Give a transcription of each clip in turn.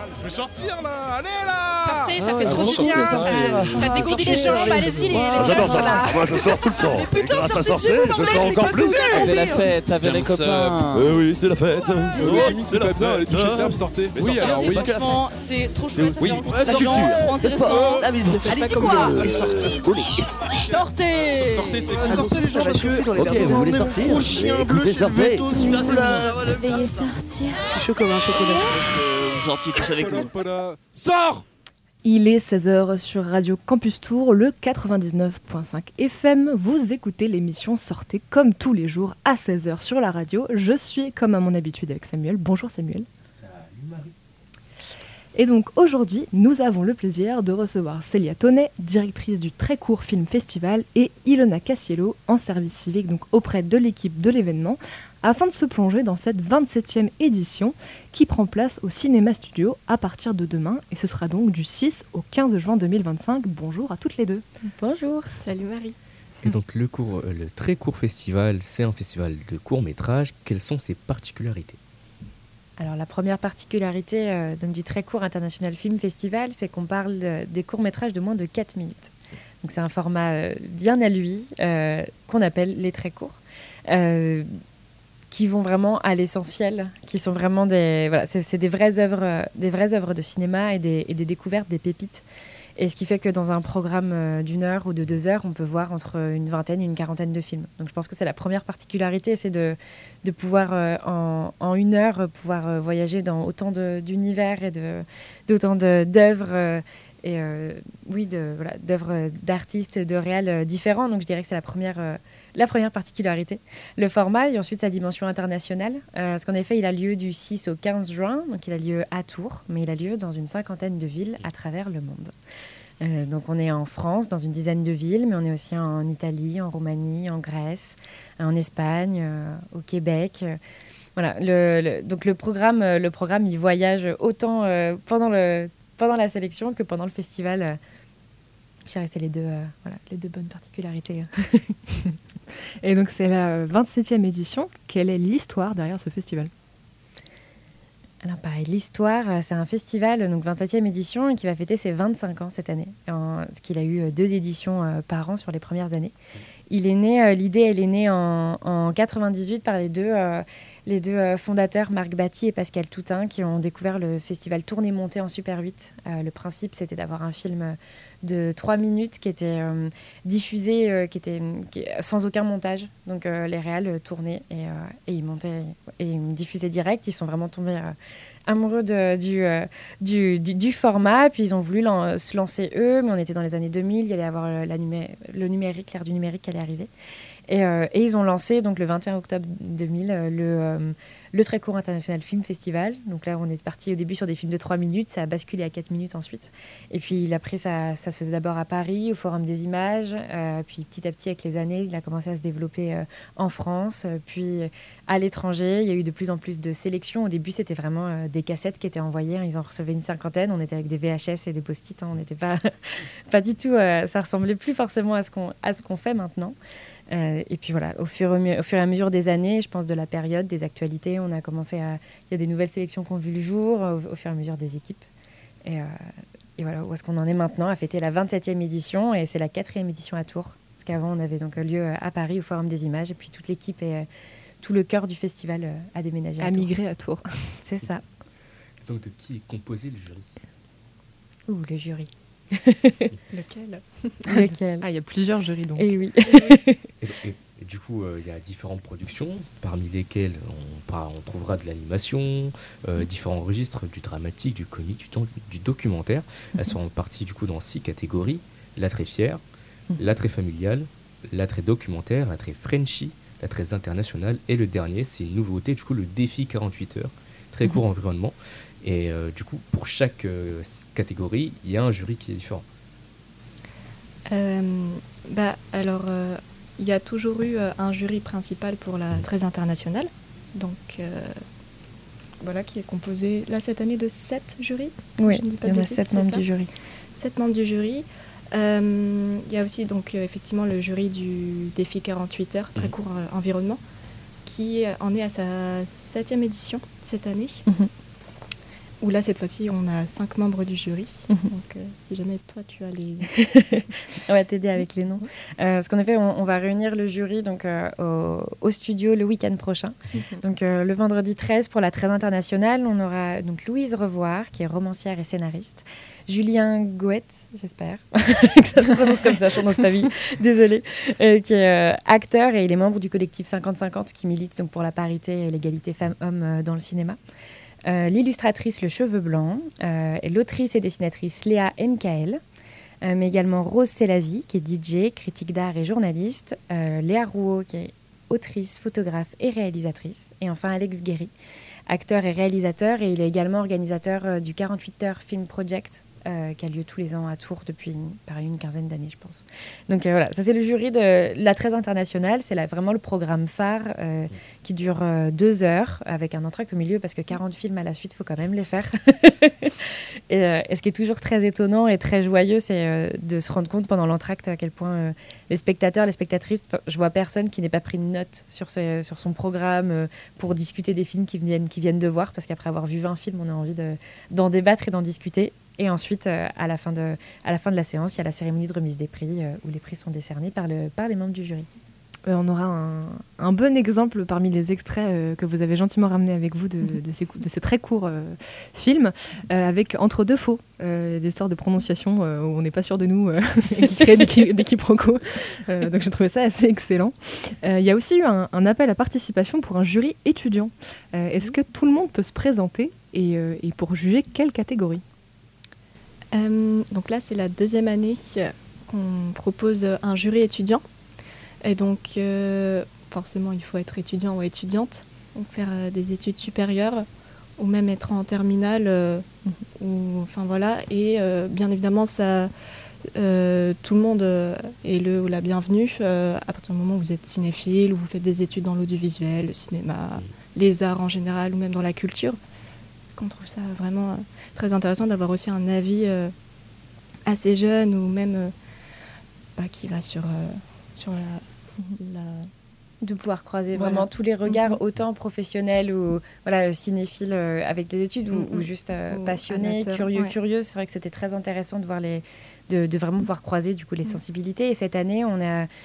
Je vais sortir là. Allez là. Sortez, ça fait trop du bien. Ça dégourdit les jambes. Allez-y, les J'adore ça. là. Moi je sors tout le temps. Mais putain, Grâce à sortez de chez sortir, vous, je bordel, sors mais encore qu'est-ce que plus. vous avez Avec la fête avec les copains. Oui, c'est la fête. C'est la fête. Les touches de table, sortez. Oui, alors oui. Franchement, c'est trop chouette. Oui, La culture, trop intéressant. Allez-y quoi. Sortez. Sortez, sortez les gens parce que. Ok, vous voulez sortir? Gros chien bleu, Écoutez, je sortez. vais au là. Veuillez sortir. Je suis chaud comme un chocolat. Vous sortiez tous avec nous. Sors. Il est 16h sur Radio Campus Tour, le 99.5 FM. Vous écoutez l'émission Sortez comme tous les jours à 16h sur la radio. Je suis comme à mon habitude avec Samuel. Bonjour Samuel. Salut Marie. Et donc aujourd'hui, nous avons le plaisir de recevoir Célia Tonnet, directrice du Très Court Film Festival, et Ilona Cassiello, en service civique donc auprès de l'équipe de l'événement, afin de se plonger dans cette 27e édition qui prend place au Cinéma Studio à partir de demain, et ce sera donc du 6 au 15 juin 2025. Bonjour à toutes les deux. Bonjour. Salut Marie. Et donc le Très Court Festival, c'est un festival de court-métrage. Quelles sont ses particularités ? Alors la première particularité donc, du Très Court International Film Festival, c'est qu'on parle des courts-métrages de moins de 4 minutes. Donc c'est un format bien à lui, qu'on appelle les très courts, qui vont vraiment à l'essentiel, qui sont vraiment des... Voilà, c'est des vraies œuvres de cinéma et des découvertes, des pépites. Et ce qui fait que dans un programme d'1 heure ou de 2 heures, on peut voir entre une vingtaine et une quarantaine de films. Donc je pense que c'est la première particularité, c'est de pouvoir en 1 heure pouvoir voyager dans autant d'univers et d'autant d'œuvres d'œuvres d'artistes, de réals différents. Donc je dirais que c'est la première particularité. Le format et ensuite sa dimension internationale. Parce qu'en effet, il a lieu du 6 au 15 juin, donc il a lieu à Tours, mais il a lieu dans une 50aine de villes à travers le monde. Donc on est en France, dans une 10aine de villes, mais on est aussi en Italie, en Roumanie, en Grèce, en Espagne, au Québec. Voilà. Donc le programme, il voyage autant pendant la sélection que pendant le festival. Je dirais que c'est les deux bonnes particularités. Et donc c'est la 27e édition. Quelle est l'histoire derrière ce festival ? Alors pareil, l'histoire, c'est un festival, donc 27e édition, qui va fêter ses 25 ans cette année. Parce qu'il a eu 2 éditions par an sur les premières années. L'idée, elle est née en 98 par les deux fondateurs, Marc Batty et Pascal Toutain, qui ont découvert le festival Tourner-Monter en Super 8. Le principe, c'était d'avoir un film de 3 minutes qui était diffusé, sans aucun montage. Donc les réals tournaient et ils montaient et ils diffusaient direct. Ils sont vraiment tombés amoureux du format. Puis ils ont voulu se lancer eux, mais on était dans les années 2000, il y allait avoir le numérique, l'ère du numérique qui allait arriver. Et ils ont lancé donc le 21 octobre 2000 le Très Court International Film Festival. Donc là, on est parti au début sur des films de 3 minutes, ça a basculé à 4 minutes ensuite. Et puis après, ça se faisait d'abord à Paris, au Forum des Images. Puis petit à petit, avec les années, il a commencé à se développer en France, puis à l'étranger. Il y a eu de plus en plus de sélections. Au début, c'était vraiment des cassettes qui étaient envoyées. Ils en recevaient une 50aine. On était avec des VHS et des post-it. On n'était pas du tout... ça ressemblait plus forcément à ce qu'on fait maintenant. Et puis voilà, au fur et à mesure des années, je pense de la période, des actualités, il y a des nouvelles sélections qui ont vu le jour au fur et à mesure des équipes. Et voilà, où est-ce qu'on en est maintenant à fêter la 27e édition, et c'est la 4e édition à Tours. Parce qu'avant, on avait donc lieu à Paris, au Forum des Images, et puis toute l'équipe et tout le cœur du festival a déménagé à Tours. A migré à Tours. C'est ça. Donc de qui est composé le jury ? Le jury. Lequel ? Ah, il y a plusieurs jurys donc. Et oui. Et du coup, il y a différentes productions, parmi lesquelles on trouvera de l'animation, différents registres, du dramatique, du comique, du documentaire. Elles sont réparties du coup dans 6 catégories: l'attrait fier, l'attrait familial, l'attrait documentaire, l'attrait Frenchy, l'attrait international, et le dernier, c'est une nouveauté, du coup le défi 48 heures, très court environnement. Et du coup, pour chaque catégorie, il y a un jury qui est différent. Il y a toujours eu un jury principal pour la très internationale, donc qui est composé là cette année de 7 jurys. Oui, je ne dis pas il y en a bêtises, 7 membres du jury. 7 membres du jury. Il y a aussi donc effectivement le jury du défi 48 heures, très court environnement, qui en est à sa 7e édition cette année. où là, cette fois-ci, on a 5 membres du jury. Donc, si jamais toi, tu as les... On va t'aider avec les noms. Ce qu'on a fait, on va réunir le jury donc, au studio le week-end prochain. Donc, le vendredi 13, pour la 13 internationale, on aura donc Louise Revoir, qui est romancière et scénariste. Julien Goët, j'espère que ça se prononce comme ça, son nom de famille, désolée, qui est acteur et il est membre du collectif 50-50 qui milite donc, pour la parité et l'égalité femmes-hommes dans le cinéma. L'illustratrice Le Cheveu Blanc, et l'autrice et dessinatrice Léa MKL, mais également Rose Selavi, qui est DJ, critique d'art et journaliste, Léa Rouault, qui est autrice, photographe et réalisatrice, et enfin Alex Guéry, acteur et réalisateur, et il est également organisateur du 48 Heures Film Project, qui a lieu tous les ans à Tours depuis une quinzaine d'années, je pense. Donc voilà, ça c'est le jury de la 13 internationale, c'est vraiment le programme phare qui dure 2 heures, avec un entracte au milieu, parce que 40 films à la suite, il faut quand même les faire. et ce qui est toujours très étonnant et très joyeux, c'est de se rendre compte pendant l'entracte à quel point les spectateurs, les spectatrices, je vois personne qui n'ait pas pris de notes sur son programme pour discuter des films qu'ils viennent de voir, parce qu'après avoir vu 20 films, on a envie d'en débattre et d'en discuter. Et ensuite, à la fin de la séance, il y a la cérémonie de remise des prix, où les prix sont décernés par les membres du jury. On aura un bon exemple parmi les extraits que vous avez gentiment ramenés avec vous de ces très courts films, avec Entre deux faux, des histoires de prononciation où on n'est pas sûr de nous, et qui créent des quiproquos. Donc j'ai trouvé ça assez excellent. Il y a aussi eu un appel à participation pour un jury étudiant. Est-ce que tout le monde peut se présenter et pour juger quelle catégorie ? Donc là, c'est la 2e année qu'on propose un jury étudiant. Et donc, forcément, il faut être étudiant ou étudiante, donc faire des études supérieures, ou même être en terminale. Enfin voilà. Et bien évidemment, ça, tout le monde est le ou la bienvenue. À partir du moment où vous êtes cinéphile, ou vous faites des études dans l'audiovisuel, le cinéma, les arts en général, ou même dans la culture. On trouve ça vraiment très intéressant d'avoir aussi un avis assez jeune, ou même qui va sur la... De pouvoir croiser vraiment tous les regards, autant professionnels ou cinéphiles avec des études, ou juste passionnés, curieux. C'est vrai que c'était très intéressant de voir de vraiment pouvoir croiser du coup les sensibilités. Et cette année, on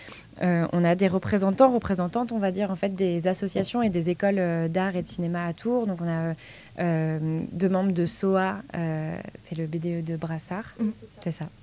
a des représentantes, on va dire, en fait, des associations et des écoles d'art et de cinéma à Tours. Donc on a 2 membres de SOA, c'est le BDE de Brassard, c'est ça.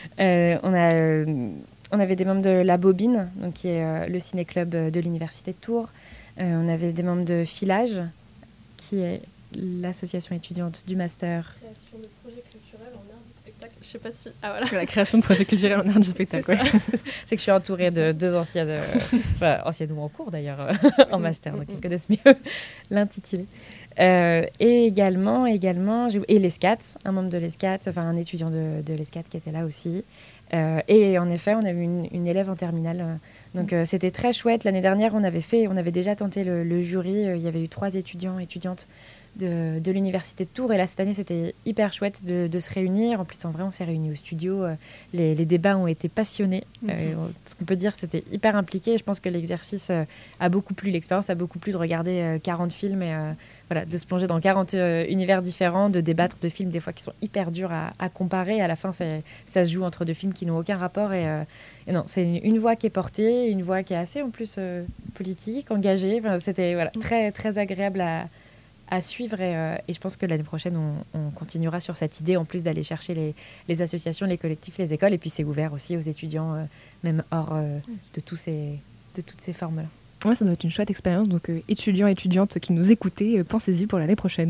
On avait des membres de La Bobine, donc qui est le ciné-club de l'Université de Tours. On avait des membres de Filage, qui est l'association étudiante du master. Création de projets culturels en art du spectacle. Je sais pas si... Ah voilà. La création de projets culturels en art du spectacle. C'est que je suis entourée de 2 anciennes, anciennes ou en cours d'ailleurs, en master, donc ils connaissent mieux l'intitulé. Et également, et l'ESCAT, un membre de l'ESCAT, un étudiant de l'ESCAT qui était là aussi. Et en effet, on a eu une élève en terminale. Donc c'était très chouette. L'année dernière, on avait déjà tenté le jury. Il y avait eu 3 étudiantes de l'Université de Tours. Et là, cette année, c'était hyper chouette de se réunir. En plus, en vrai, on s'est réunis au studio. Les débats ont été passionnés. Ce qu'on peut dire, c'était hyper impliqué. Et je pense que l'exercice a beaucoup plu. L'expérience a beaucoup plu de regarder 40 films et de se plonger dans 40 univers différents, de débattre de films des fois qui sont hyper durs à comparer. À la fin, ça se joue entre 2 films qui n'ont aucun rapport. Et non, c'est une voix qui est portée, une voix qui est assez en plus politique, engagée. C'était très, très agréable à suivre. Et je pense que l'année prochaine, on continuera sur cette idée, en plus d'aller chercher les associations, les collectifs, les écoles. Et puis c'est ouvert aussi aux étudiants, même hors de toutes ces formes-là. Ouais, ça doit être une chouette expérience. Donc, étudiants, étudiantes qui nous écoutez, pensez-y pour l'année prochaine.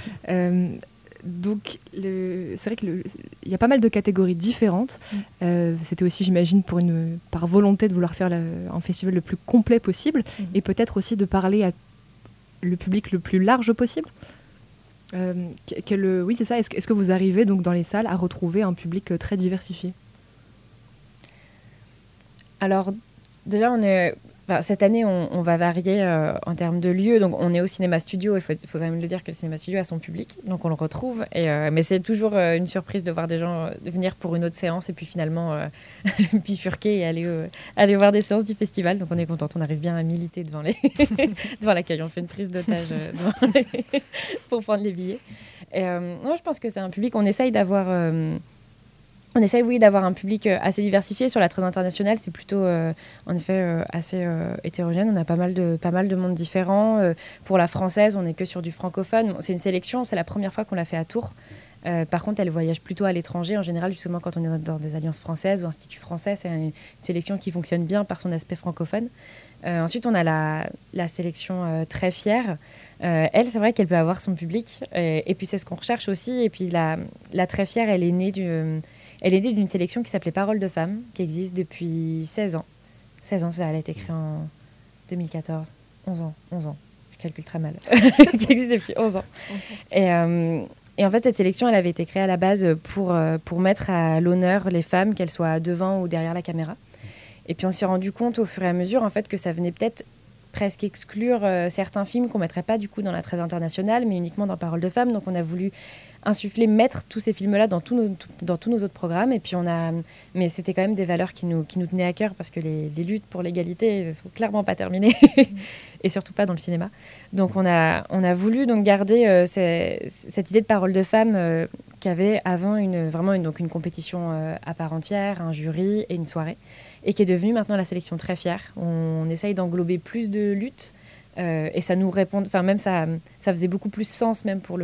Donc, c'est vrai qu'il y a pas mal de catégories différentes. C'était aussi, j'imagine, par volonté de vouloir faire un festival le plus complet possible, et peut-être aussi de parler à le public le plus large possible. Oui, c'est ça. Est-ce que vous arrivez donc dans les salles à retrouver un public très diversifié ? Alors, déjà, Cette année, on va varier en termes de lieux. Donc, on est au cinéma studio. Il faut quand même le dire que le cinéma studio a son public. Donc, on le retrouve. Mais c'est toujours une surprise de voir des gens venir pour une autre séance et puis finalement bifurquer et aller voir des séances du festival. Donc, on est contente. On arrive bien à militer devant l'accueil. On fait une prise d'otage pour prendre les billets. Non, je pense que c'est un public. On essaye d'avoir un public assez diversifié. Sur la très internationale, c'est plutôt, en effet, assez hétérogène. On a pas mal de monde différent. Pour la française, on n'est que sur du francophone. C'est une sélection, c'est la première fois qu'on l'a fait à Tours. Par contre, elle voyage plutôt à l'étranger. En général, justement, quand on est dans des alliances françaises ou instituts français, c'est une sélection qui fonctionne bien par son aspect francophone. Ensuite, on a la sélection Très Fière. Elle, c'est vrai qu'elle peut avoir son public. Et puis, c'est ce qu'on recherche aussi. Et puis, la Très Fière, elle est née d'une sélection qui s'appelait Paroles de femmes, qui existe depuis 16 ans. 16 ans, elle a été créée en 2014. 11 ans. Je calcule très mal. Qui existe depuis 11 ans. Et en fait, cette sélection, elle avait été créée à la base pour mettre à l'honneur les femmes, qu'elles soient devant ou derrière la caméra. Et puis, on s'est rendu compte au fur et à mesure, en fait, que ça venait peut-être presque exclure certains films qu'on ne mettrait pas du coup dans la très internationale, mais uniquement dans Paroles de femmes. Donc, on a voulu mettre tous ces films-là dans tous nos autres programmes. Et puis mais c'était quand même des valeurs qui nous tenaient à cœur parce que les luttes pour l'égalité ne sont clairement pas terminées et surtout pas dans le cinéma. Donc on a voulu donc garder cette idée de Parole de femme qui avait avant une compétition à part entière, un jury et une soirée, et qui est devenue maintenant la sélection Très Fière. On essaye d'englober plus de luttes et ça nous répond. Enfin même ça faisait beaucoup plus sens même pour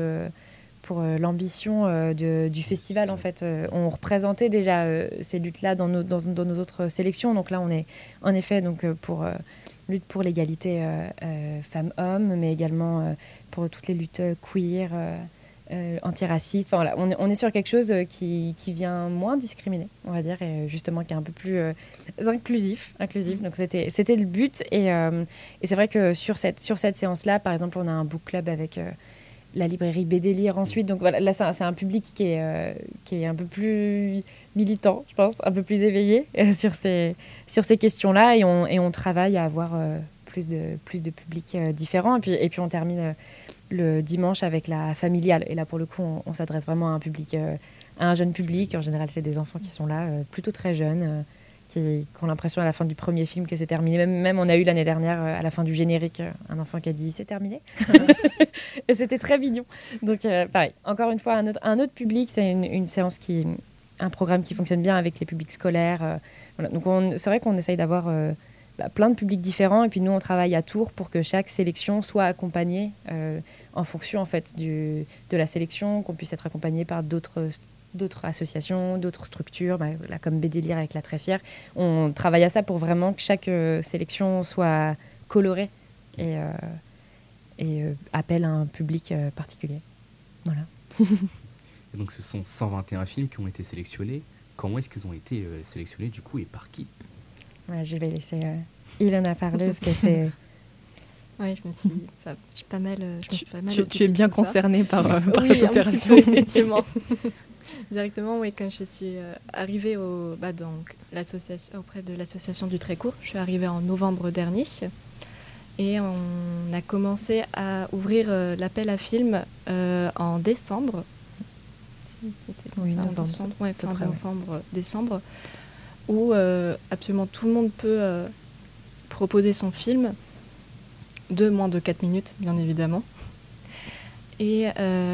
l'ambition du festival, en fait. On représentait déjà ces luttes-là dans nos autres sélections. Donc là, on est en effet pour lutte pour l'égalité femmes-hommes, mais également pour toutes les luttes queer, antiracistes. Enfin, voilà, on est sur quelque chose qui vient moins discriminer, on va dire, et justement qui est un peu plus inclusif. Donc c'était le but. Et c'est vrai que sur cette séance-là, par exemple, on a un book club avec la librairie BD Lire ensuite. Donc voilà, là, c'est un public qui est un peu plus militant, je pense, un peu plus éveillé sur ces questions-là. Et on travaille à avoir plus de publics différents. Et puis on termine le dimanche avec la familiale. Et là, pour le coup, on s'adresse vraiment à un jeune public. En général, c'est des enfants qui sont là, plutôt très jeunes, qui ont l'impression à la fin du premier film que c'est terminé. Même on a eu l'année dernière, à la fin du générique, un enfant qui a dit « c'est terminé ». Et c'était très mignon. Donc pareil, encore une fois, un autre public, c'est une séance un programme qui fonctionne bien avec les publics scolaires. Voilà. Donc c'est vrai qu'on essaye d'avoir plein de publics différents. Et puis nous, on travaille à Tours pour que chaque sélection soit accompagnée en fonction en fait, de la sélection, qu'on puisse être accompagné par d'autres associations, d'autres structures, là, comme BD Lire avec la Très Fière. On travaille à ça pour vraiment que chaque sélection soit colorée et appelle à un public particulier. Voilà. Et donc ce sont 121 films qui ont été sélectionnés. Comment est-ce qu'ils ont été sélectionnés du coup et par qui ? Je vais laisser Ilona parler parce que c'est... Oui, je me suis pas mal tu es bien concernée par cette opération. Oui, effectivement. Directement, oui, quand je suis arrivée auprès de l'association du Très Court, je suis arrivée en novembre dernier et on a commencé à ouvrir l'appel à films en décembre. C'était novembre, décembre, où absolument tout le monde peut proposer son film de moins de 4 minutes, bien évidemment. Et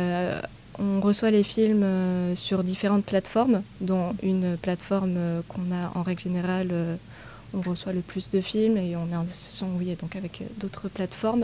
on reçoit les films sur différentes plateformes, dont une plateforme qu'on a en règle générale, on reçoit le plus de films, et on est en association donc avec d'autres plateformes,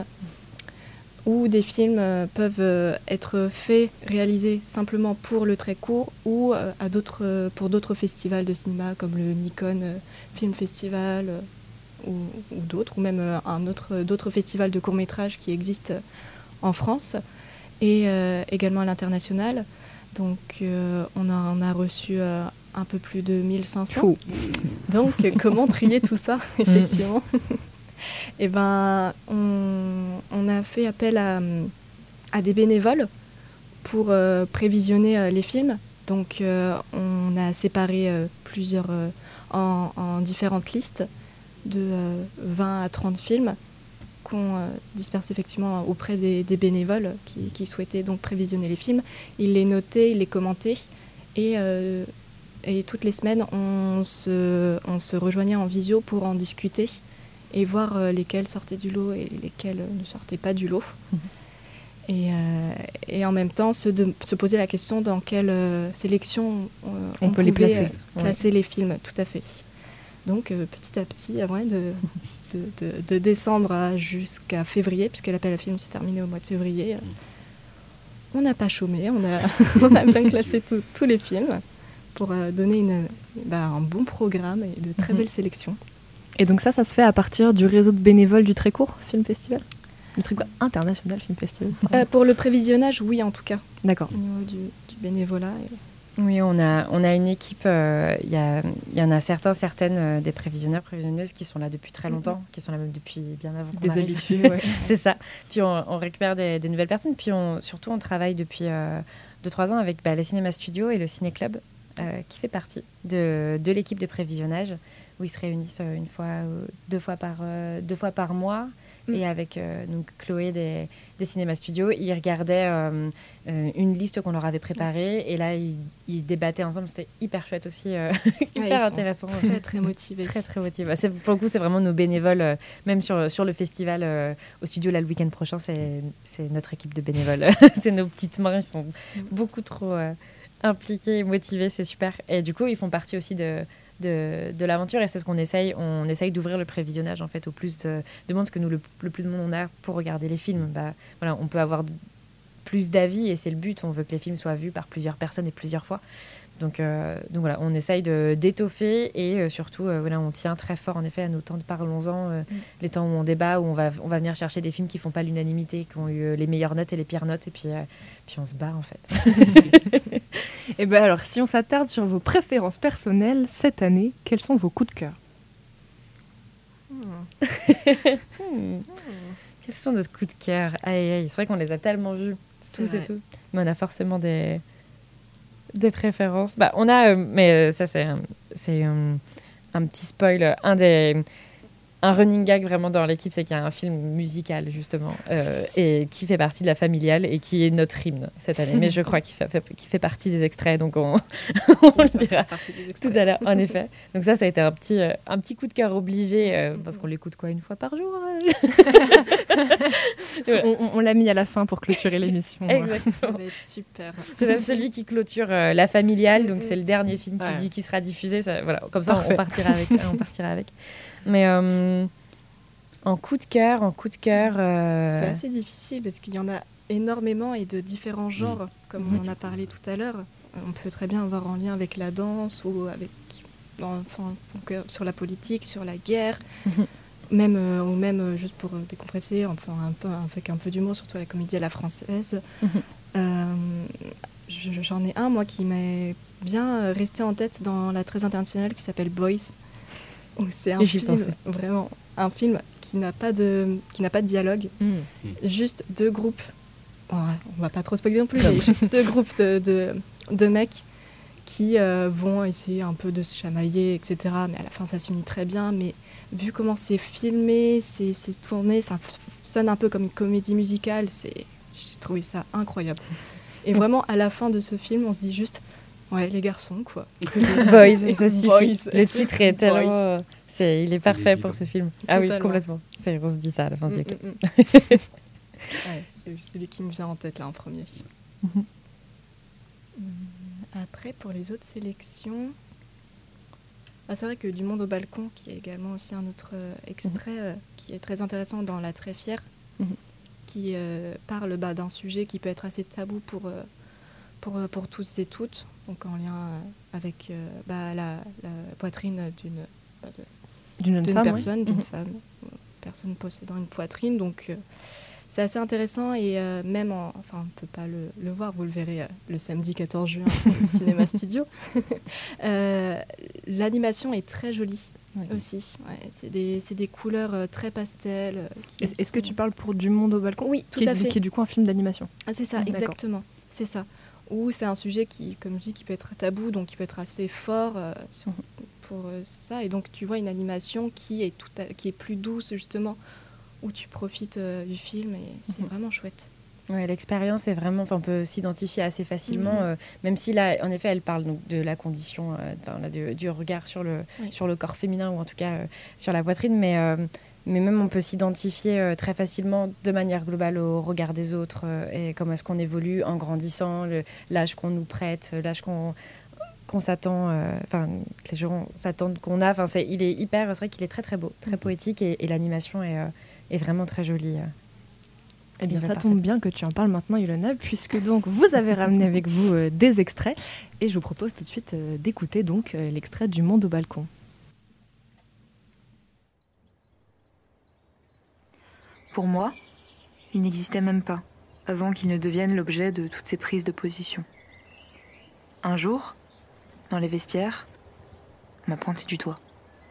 où des films peuvent être réalisés simplement pour le Très Court ou pour d'autres festivals de cinéma comme le Nikon Film Festival ou d'autres, ou même d'autres festivals de courts-métrages qui existent en France et également à l'international. Donc on a reçu un peu plus de 1500. Donc comment trier tout ça, effectivement? Eh ben, on a fait appel à des bénévoles pour prévisionner les films. Donc on a séparé plusieurs en différentes listes de 20 à 30 films qu'on disperse effectivement auprès des bénévoles qui souhaitaient donc prévisionner les films. Ils les notaient, ils les commentaient et toutes les semaines on se rejoignait en visio pour en discuter et voir lesquels sortaient du lot et lesquels ne sortaient pas du lot. Et en même temps se poser la question dans quelle sélection on peut les pouvait placer. les films, tout à fait. Donc petit à petit, de décembre jusqu'à février, puisque l'appel à films s'est terminé au mois de février, on n'a pas chômé, on a bien classé tous les films pour donner un bon programme et de très belles sélections. Et donc ça se fait à partir du réseau de bénévoles du Trécourt Film Festival, du Trécourt International Film Festival. Pour le prévisionnage, oui, en tout cas. D'accord. Au niveau du bénévolat. Oui, on a une équipe, il y en a certaines des prévisionneurs, prévisionneuses qui sont là depuis très longtemps, qui sont là même depuis bien avant qu'on Des arrive. habitués, ouais. C'est ça. Puis on récupère des nouvelles personnes. Puis surtout, on travaille depuis 2-3 ans avec les cinémas studios et le ciné-club, qui fait partie de l'équipe de prévisionnage, où ils se réunissent une fois ou deux fois par mois. Et avec donc Chloé des cinémas studios, ils regardaient une liste qu'on leur avait préparée. Et là, ils débattaient ensemble. C'était hyper chouette aussi, hyper intéressant. Très, très motivés. Très, très motivés. Pour le coup, c'est vraiment nos bénévoles. Même sur le festival au studio, là, le week-end prochain, c'est notre équipe de bénévoles. C'est nos petites mains. Ils sont beaucoup trop impliqués et motivés. C'est super. Et du coup, ils font partie aussi de l'aventure, et c'est ce qu'on essaye. On essaye d'ouvrir le prévisionnage en fait au plus de monde, parce que nous, le plus de monde on a pour regarder les films, on peut avoir plus d'avis, et c'est le but. On veut que les films soient vus par plusieurs personnes et plusieurs fois. Donc voilà, on essaye d'étoffer, et surtout on tient très fort en effet à nos temps de parlons-en, les temps où on débat, où on va venir chercher des films qui font pas l'unanimité, qui ont eu les meilleures notes et les pires notes, et puis on se bat en fait. Et bien alors, si on s'attarde sur vos préférences personnelles cette année, quels sont vos coups de cœur? Quels sont nos coups de cœur? Aïe, c'est vrai qu'on les a tellement vus, tous et toutes. Mais on a forcément des préférences. On a, mais ça c'est un petit spoil, un running gag vraiment dans l'équipe, c'est qu'il y a un film musical justement, et qui fait partie de la familiale et qui est notre hymne cette année. Mais je crois qu'il fait partie des extraits, donc on le dira tout à l'heure, en effet. Donc ça a été un petit coup de cœur obligé, parce qu'on l'écoute une fois par jour. On l'a mis à la fin pour clôturer l'émission. Exactement. Ça va être super. C'est même celui qui clôture la familiale, donc c'est le dernier film qui sera diffusé. Voilà, comme ça, on partira avec. Mais en coup de cœur, c'est assez difficile parce qu'il y en a énormément et de différents genres, comme on en a parlé tout à l'heure. On peut très bien avoir en lien avec la danse ou avec, sur la politique, sur la guerre, même juste pour décompresser, avec un peu d'humour, surtout la comédie à la française. J'en ai un, moi, qui m'est bien resté en tête dans la très internationale, qui s'appelle Boys. C'est un film, vraiment, un film qui n'a pas de dialogue, juste deux groupes, on va pas trop spoiler non plus, mais juste deux groupes de mecs qui vont essayer un peu de se chamailler, etc. Mais à la fin, ça s'unit très bien, mais vu comment c'est filmé, c'est tourné, ça sonne un peu comme une comédie musicale, j'ai trouvé ça incroyable. Et vraiment, à la fin de ce film, on se dit juste... Ouais, les garçons, quoi. Boys, ça suffit. Le titre est tellement... il est parfait pour ce film. Ah oui, complètement. On se dit ça à la fin du clip. C'est celui qui me vient en tête, là, en premier. Après, pour les autres sélections... c'est vrai que Du Monde au balcon, qui est également aussi un autre extrait qui est très intéressant dans La Très Fière, qui parle d'un sujet qui peut être assez tabou pour tous et toutes, donc en lien avec la poitrine d'une personne, d'une femme, personne possédant une poitrine. Donc c'est assez intéressant, et même, on ne peut pas le voir, vous le verrez le samedi 14 juin au Cinéma Studio. L'animation est très jolie aussi. Ouais, c'est des couleurs très pastel. Est-ce que tu parles pour Du Monde au balcon? Oui, tout à fait. Qui est du coup un film d'animation. C'est ça, exactement. C'est ça. Où c'est un sujet qui, comme je dis, qui peut être tabou, donc qui peut être assez fort pour ça. Et donc, tu vois une animation qui est plus douce, justement, où tu profites du film et c'est vraiment chouette. Ouais, l'expérience est vraiment, on peut s'identifier assez facilement, même si là, en effet, elle parle donc, de la condition, du regard sur le corps féminin ou en tout cas sur la poitrine, mais même on peut s'identifier très facilement de manière globale au regard des autres et comment est-ce qu'on évolue en grandissant, l'âge qu'on nous prête, l'âge qu'on s'attend, que les gens s'attendent qu'on a. Il est hyper, c'est vrai qu'il est très très beau, très poétique et l'animation est vraiment très jolie. Eh bien, ça tombe bien que tu en parles maintenant, Ilona, puisque donc vous avez ramené avec vous des extraits et je vous propose tout de suite d'écouter donc l'extrait du Monde au balcon. Pour moi, il n'existait même pas, avant qu'il ne devienne l'objet de toutes ces prises de position. Un jour, dans les vestiaires, on m'a pointé du doigt.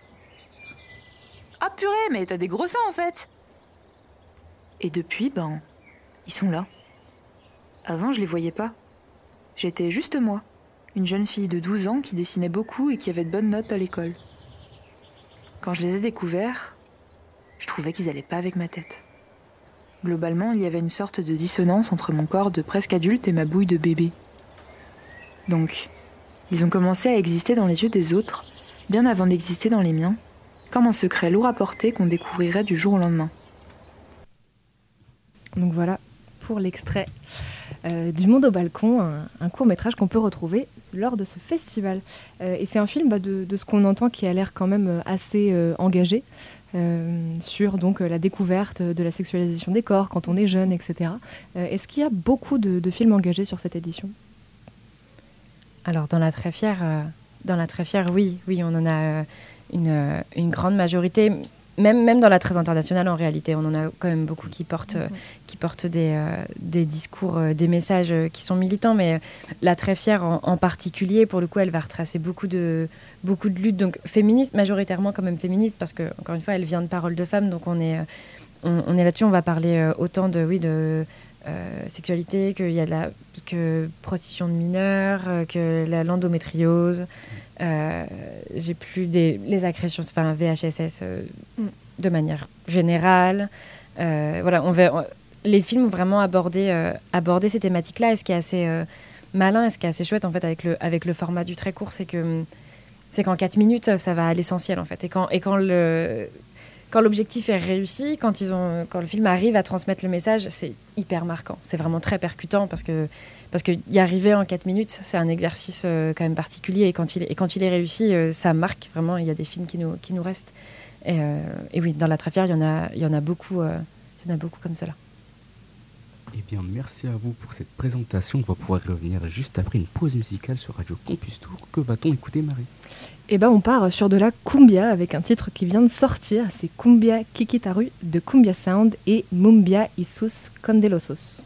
« Ah purée, mais t'as des gros seins en fait !» Et depuis, ils sont là. Avant, je les voyais pas. J'étais juste moi, une jeune fille de 12 ans qui dessinait beaucoup et qui avait de bonnes notes à l'école. Quand je les ai découverts, je trouvais qu'ils allaient pas avec ma tête. Globalement, il y avait une sorte de dissonance entre mon corps de presque adulte et ma bouille de bébé. Donc, ils ont commencé à exister dans les yeux des autres, bien avant d'exister dans les miens, comme un secret lourd à porter qu'on découvrirait du jour au lendemain. Donc voilà pour l'extrait du Monde au balcon, un court-métrage qu'on peut retrouver lors de ce festival. Et c'est un film de ce qu'on entend qui a l'air quand même assez engagé sur donc, la découverte de la sexualisation des corps quand on est jeune, etc. Est-ce qu'il y a beaucoup de films engagés sur cette édition ? Alors dans la très fière, oui, on en a une grande majorité. Même dans la très internationale, en réalité, on en a quand même beaucoup qui portent des discours, des messages qui sont militants. Mais la très fière en particulier, pour le coup, elle va retracer beaucoup de luttes, donc féministes, majoritairement quand même féministes, parce que encore une fois, elle vient de paroles de femmes, donc on est là-dessus. On va parler autant de sexualité, qu'il y a que prostitution de mineurs, que l'endométriose. J'ai plus les agressions, VHSS de manière générale. Voilà, les films ont vraiment abordé ces thématiques-là. Et ce qui est assez malin et ce qui est assez chouette en fait avec le format du très court, c'est qu'en 4 minutes, ça va à l'essentiel en fait. Et quand l'objectif est réussi, quand le film arrive à transmettre le message, c'est hyper marquant. C'est vraiment très percutant parce que y arriver en 4 minutes, c'est un exercice quand même particulier. Et quand il est réussi, ça marque vraiment. Il y a des films qui nous restent. Et oui, dans la très fière, il y en a beaucoup comme cela. Eh bien, merci à vous pour cette présentation. On va pouvoir revenir juste après une pause musicale sur Radio Campus Tour. Que va-t-on écouter, Marie ? Eh ben, on part sur de la cumbia avec un titre qui vient de sortir. C'est Cumbia Kikitaru de Cumbia Sound et Mumbia y sus Condelosos.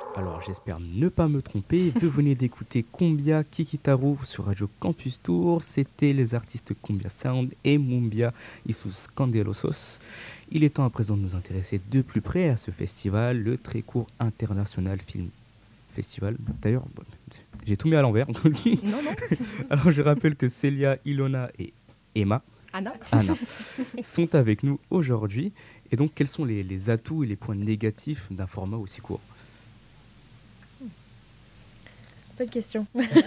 Alors j'espère ne pas me tromper. Vous venez d'écouter Cumbia Kikitaru sur Radio Campus Tour. C'était les artistes Cumbia Sound et Mumbia y sus Candelosos. Il est temps à présent de nous intéresser de plus près à ce festival, le Trécourt International Film Festival. D'ailleurs, j'ai tout mis à l'envers. Non. Alors je rappelle que Célia, Ilona et Emma Anna sont avec nous aujourd'hui. Et donc quels sont les atouts et les points négatifs d'un format aussi court? Bonne question.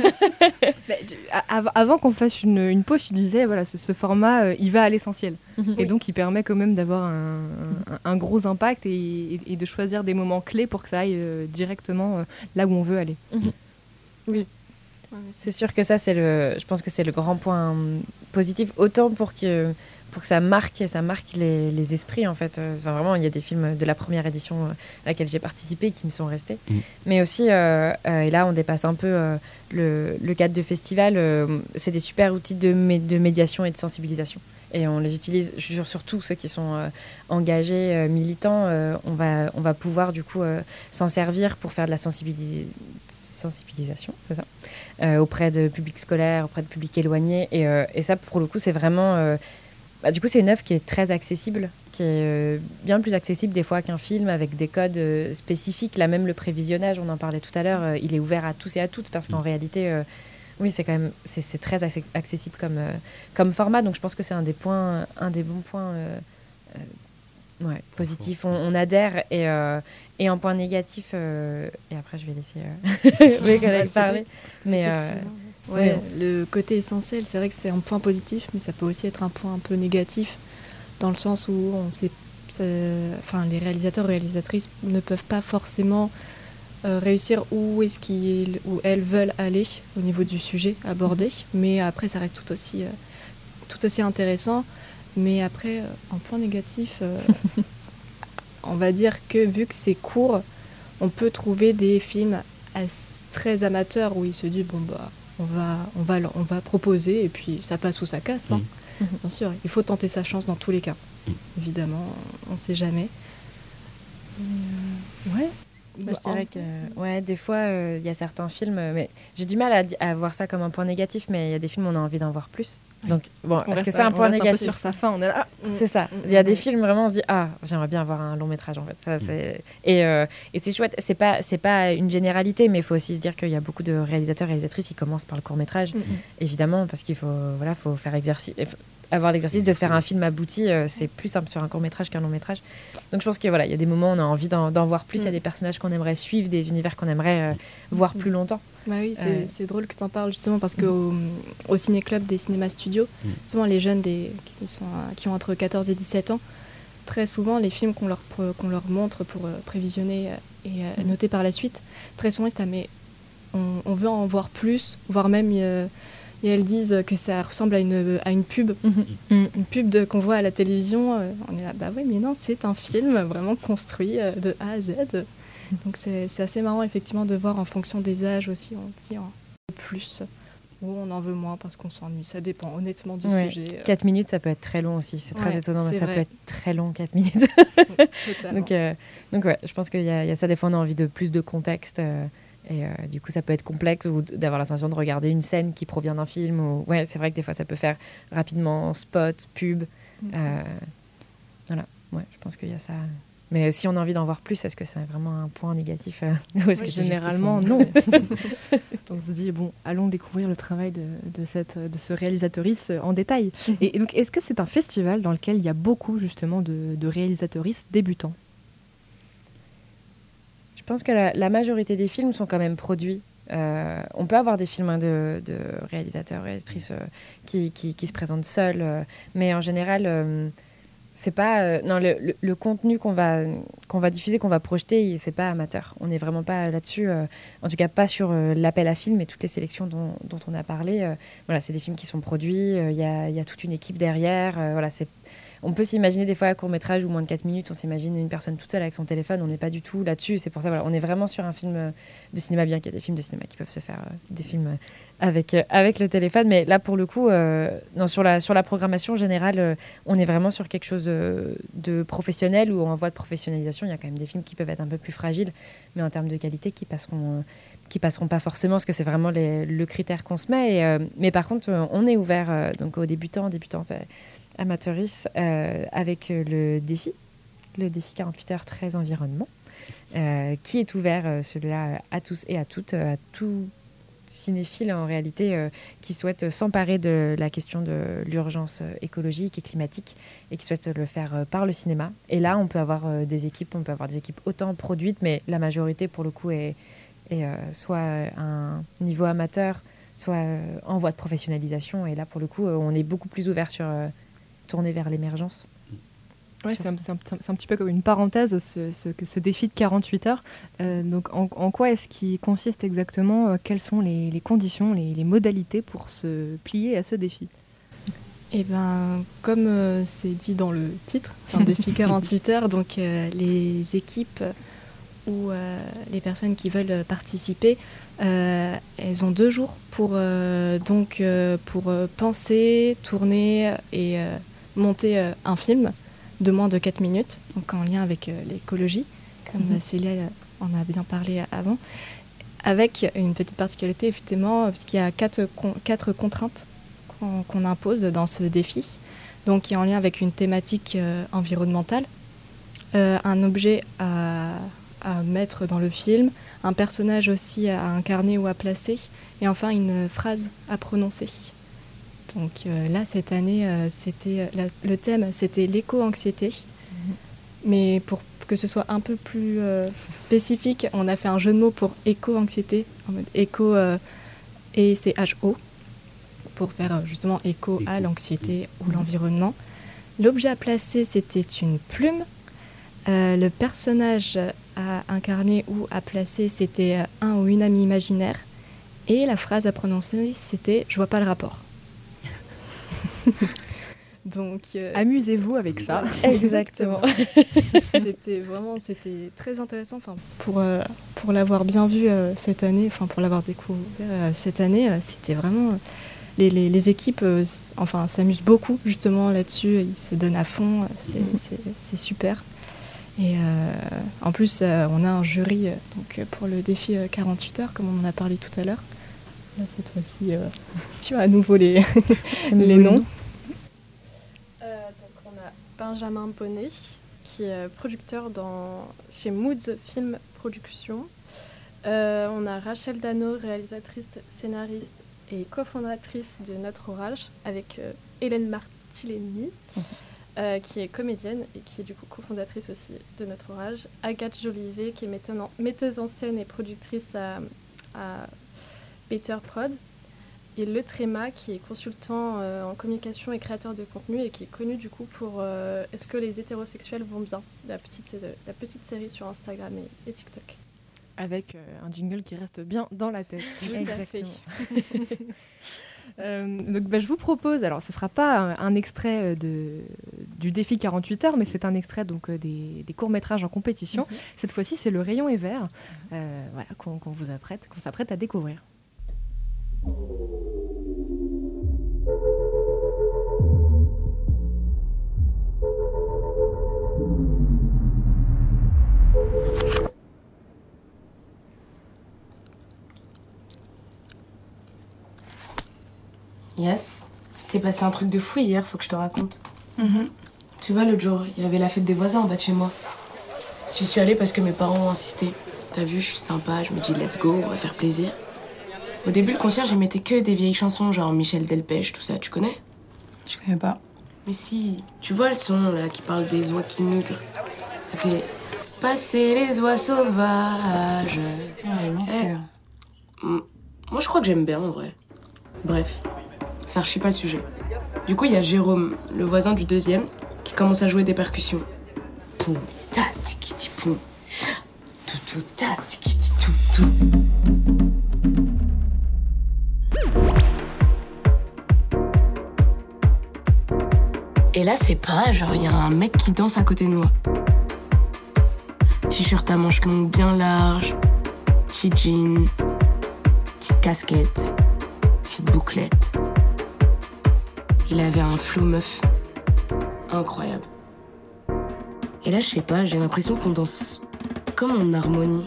Avant qu'on fasse une pause, tu disais, voilà, ce format, il va à l'essentiel. Et donc, il permet quand même d'avoir un gros impact et de choisir des moments clés pour que ça aille directement là où on veut aller. Oui. C'est sûr que ça, je pense que c'est le grand point positif, autant pour que ça marque les esprits, en fait. Enfin, vraiment, il y a des films de la première édition à laquelle j'ai participé qui me sont restés. Mais aussi, et là, on dépasse un peu le cadre de festival, c'est des super outils de médiation et de sensibilisation. Et on les utilise, surtout ceux qui sont engagés, militants, on va pouvoir, du coup, s'en servir pour faire de la sensibilisation, c'est ça, auprès de publics scolaires, auprès de publics éloignés. Et ça, pour le coup, c'est vraiment... du coup, c'est une œuvre qui est très accessible, qui est bien plus accessible des fois qu'un film avec des codes spécifiques. Là, même le prévisionnage, on en parlait tout à l'heure, il est ouvert à tous et à toutes parce qu'en réalité, oui, c'est quand même c'est très accessible comme format. Donc, je pense que c'est un des bons points positifs. On adhère et en point négatif. Et après, je vais laisser mes collègues parler. Mais ouais, le côté essentiel, c'est vrai que c'est un point positif, mais ça peut aussi être un point un peu négatif, dans le sens où les réalisateurs et réalisatrices ne peuvent pas forcément réussir où elles veulent aller au niveau du sujet abordé, mais après ça reste tout aussi intéressant. Mais après, en point négatif, on va dire que vu que c'est court, on peut trouver des films très amateurs où il se dit on va proposer et puis ça passe ou ça casse. Hein. Bien sûr, il faut tenter sa chance dans tous les cas. Évidemment, on ne sait jamais. Je dirais que des fois, il y a certains films, mais j'ai du mal à voir ça comme un point négatif, mais il y a des films où on a envie d'en voir plus. Donc, est-ce que c'est un point négatif? Sur sa fin, on est là. C'est ça. Il y a des films, vraiment, on se dit, j'aimerais bien avoir un long métrage, en fait. Ça, et c'est chouette. C'est pas une généralité, mais il faut aussi se dire qu'il y a beaucoup de réalisateurs et réalisatrices qui commencent par le court-métrage, évidemment, parce qu'il faut faire avoir l'exercice de faire un film abouti, c'est plus simple sur un court-métrage qu'un long-métrage. Donc je pense qu'il y a des moments où on a envie d'en voir plus, il y a des personnages qu'on aimerait suivre, des univers qu'on aimerait voir plus longtemps. Oui, c'est drôle que tu en parles, justement, parce qu'au ciné-club des cinémas studios, souvent les jeunes qui ont entre 14 et 17 ans, très souvent les films qu'on leur montre pour prévisionner et noter par la suite, très souvent ils se disent mais on veut en voir plus, voire même... et elles disent que ça ressemble à une pub, une pub qu'on voit à la télévision. On est là, mais non, c'est un film vraiment construit de A à Z. Donc c'est assez marrant effectivement de voir en fonction des âges aussi, on dit plus, ou on en veut moins parce qu'on s'ennuie. Ça dépend honnêtement du sujet. 4 minutes, ça peut être très long aussi. C'est très étonnant, mais ça peut être très long, 4 minutes. donc je pense qu'il y a ça. Des fois, on a envie de plus de contexte. Et du coup, ça peut être complexe ou d'avoir la sensation de regarder une scène qui provient d'un film. C'est vrai que des fois, ça peut faire rapidement spot, pub. Je pense qu'il y a ça. Mais si on a envie d'en voir plus, est-ce que c'est vraiment un point négatif ou est-ce que généralement, non. On se dit, allons découvrir le travail de ce réalisatrice en détail. Et donc, est-ce que c'est un festival dans lequel il y a beaucoup, justement, de réalisatrices débutants? Je pense que la majorité des films sont quand même produits. On peut avoir des films de réalisateurs, réalisatrices qui se présentent seuls, mais en général, c'est pas le contenu qu'on va diffuser, qu'on va projeter, c'est pas amateur. On n'est vraiment pas là-dessus, en tout cas pas sur l'appel à films et toutes les sélections dont on a parlé. C'est des films qui sont produits. Il y a toute une équipe derrière. On peut s'imaginer des fois à court-métrage ou moins de 4 minutes, on s'imagine une personne toute seule avec son téléphone, on n'est pas du tout là-dessus. C'est pour ça, voilà, on est vraiment sur un film de cinéma, bien qu'il y ait des films de cinéma qui peuvent se faire, des films avec le téléphone. Mais là, pour le coup, sur la programmation générale, on est vraiment sur quelque chose de professionnel ou en voie de professionnalisation. Il y a quand même des films qui peuvent être un peu plus fragiles, mais en termes de qualité, qui passeront pas forcément, parce que c'est vraiment le critère qu'on se met. Mais par contre, on est ouvert donc aux débutantes, amateuristes, avec le défi 48 heures 13 environnement, qui est ouvert, celui-là, à tous et à toutes, à tout cinéphile en réalité qui souhaite s'emparer de la question de l'urgence écologique et climatique et qui souhaite le faire par le cinéma. Et là, on peut avoir des équipes autant produites, mais la majorité, pour le coup, est soit un niveau amateur, soit en voie de professionnalisation. Et là, pour le coup, on est beaucoup plus ouvert sur tourner vers l'émergence. Ouais, c'est un petit peu comme une parenthèse, ce défi de 48 heures. Donc, en quoi est-ce qu'il consiste exactement? Quelles sont les conditions, les modalités pour se plier à ce défi? Eh ben, comme c'est dit dans le titre, un défi 48 heures, donc les équipes ou les personnes qui veulent participer, elles ont 2 jours pour penser, tourner et monter un film de moins de 4 minutes, donc en lien avec l'écologie, comme Célia en a bien parlé avant, avec une petite particularité, effectivement, parce qu'il y a 4 contraintes qu'on impose dans ce défi, donc qui est en lien avec une thématique environnementale, un objet à mettre dans le film, un personnage aussi à incarner ou à placer, et enfin une phrase à prononcer. Donc là, cette année, le thème, c'était l'éco-anxiété. Mais pour que ce soit un peu plus spécifique, on a fait un jeu de mots pour éco-anxiété, en mode éco et c'est H-O, pour faire justement écho à l'anxiété ou l'environnement. L'objet à placer, c'était une plume. Le personnage à incarner ou à placer, c'était un ou une amie imaginaire. Et la phrase à prononcer, c'était « je vois pas le rapport ». Donc, amusez-vous avec ça. Exactement. C'était très intéressant. Enfin, pour l'avoir bien vu cette année, enfin pour l'avoir découvert cette année, c'était vraiment les équipes, s'amusent beaucoup justement là-dessus. Ils se donnent à fond. C'est super. Et en plus, on a un jury donc pour le défi 48 heures, comme on en a parlé tout à l'heure. Là, cette fois-ci, tu as à nouveau les noms. Donc, on a Benjamin Bonnet, qui est producteur chez Moods Film Production. On a Rachel Dano, réalisatrice, scénariste et cofondatrice de Notre Orage, avec Hélène Martileni, qui est comédienne et qui est du coup cofondatrice aussi de Notre Orage. Agathe Jolivet, qui est metteuse en scène et productrice à Better Prod, et Le Tréma, qui est consultant en communication et créateur de contenu et qui est connu du coup pour Est-ce que les hétérosexuels vont bien, la petite série sur Instagram et TikTok. Avec un jingle qui reste bien dans la tête. Exactement. Donc je vous propose, alors ce ne sera pas un extrait du défi 48 heures, mais c'est un extrait donc, des courts-métrages en compétition. Cette fois-ci, c'est Le Rayon est vert, qu'on s'apprête à découvrir. Yes, c'est passé un truc de fou hier, faut que je te raconte. Tu vois, l'autre jour, il y avait la fête des voisins en bas de chez moi. J'y suis allée parce que mes parents ont insisté. T'as vu, je suis sympa, je me dis let's go, on va faire plaisir. Au début, le concierge, il mettait que des vieilles chansons, genre Michel Delpech, tout ça, tu connais? Je connais pas. Mais si, tu vois le son là qui parle des oies qui migrent. Ça fait passer les oies sauvages. Moi, je crois que j'aime bien en vrai. Bref, ça archie pas le sujet. Du coup, il y a Jérôme, le voisin du deuxième, qui commence à jouer des percussions. Poum, ta, tiki, poum. Tout, tout, ta, tiki, tout, tout. Et là, c'est pas, genre, il y a un mec qui danse à côté de moi. T-shirt à manches longues bien larges, petit jean, petite casquette, petite bouclette. Il avait un flow meuf incroyable. Et là, je sais pas, j'ai l'impression qu'on danse comme en harmonie.